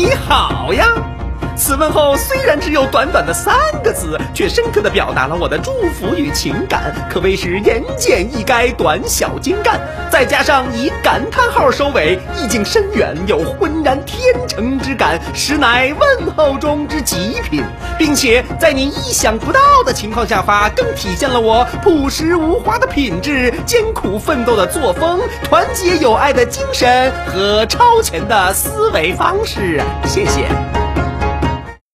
你好呀。此问候虽然只有短短的3个字，却深刻地表达了我的祝福与情感，可谓是言简意赅，短小精干。再加上以感叹号收尾，意境深远，有浑然天成之感，实乃问候中之极品。并且在你意想不到的情况下发，更体现了我朴实无华的品质、艰苦奋斗的作风、团结友爱的精神和超前的思维方式。谢谢。